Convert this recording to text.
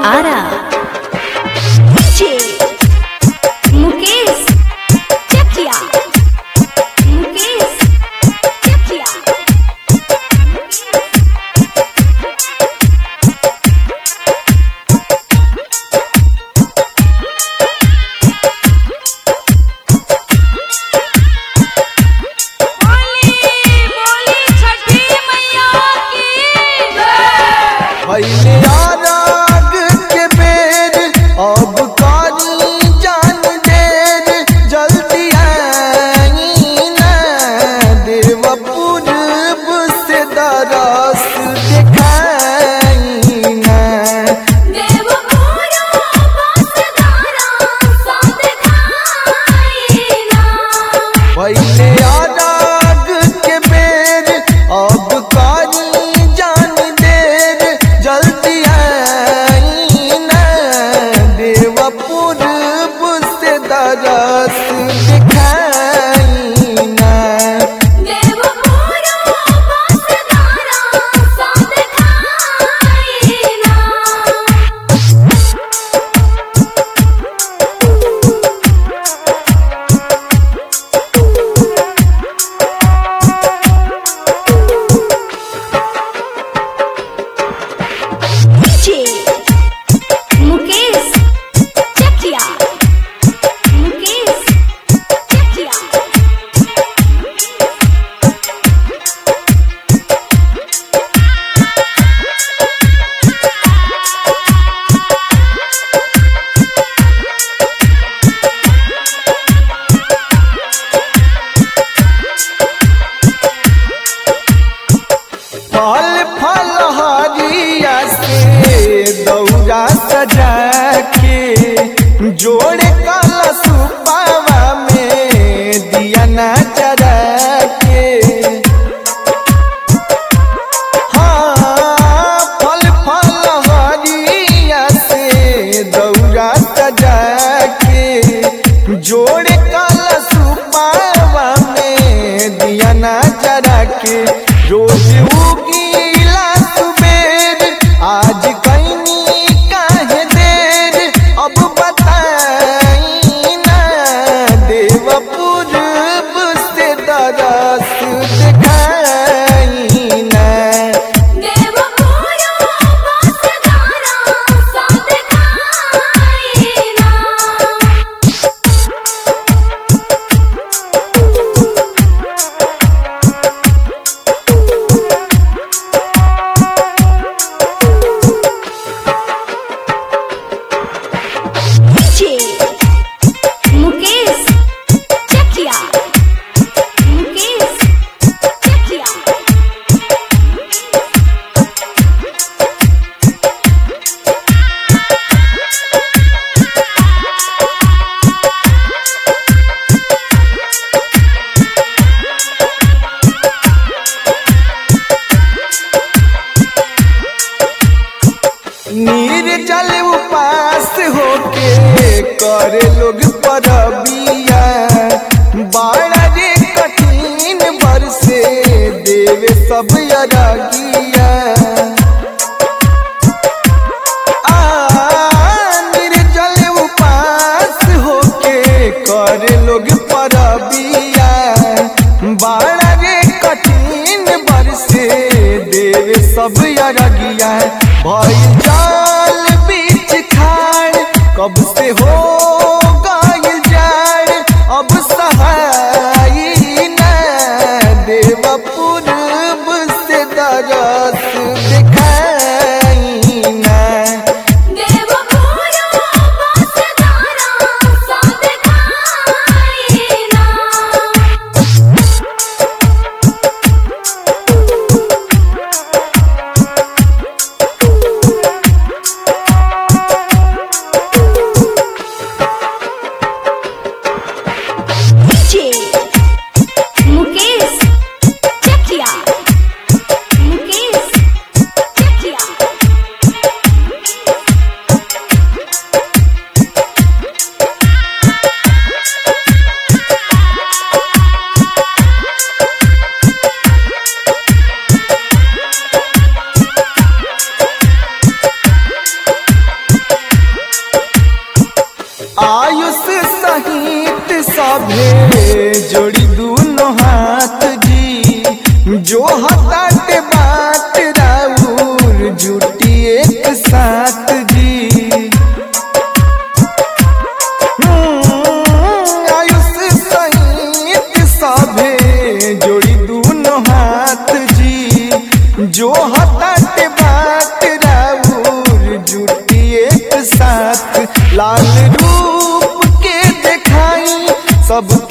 आरा मुकेश चकिया मुकेश चकिया दौरा सजा के जोड़े कलश पावा में दिया ना जरा के हाँ फल फल हरिया से दौरा सजा के जोड़े कलश पावा में दिया ना जरा के रोज उगीला सुबेर आज निर्जल उपास होके करे लोग परबिया बड़ा रे कठिन बरसे देवे सब अरगिया निर्जल उपास होके करे लोग परबिया बड़ा रे कठिन बरसे देवे सब अरगिया भाई जाल बीच खाड़ कब से हो गाय जाड़ अब सहाई न देव पूर्व से दरस दिखाई न आयुष सहित सभे जोड़ी दोनों हाथ जी, जो हताटे बात राउर जुटी एक साथ जी। आयुष सहित सभे जोड़ी दोनों हाथ जी, जो हताटे बात राउर जुटी एक साथ। लाल रूप के देखाई सब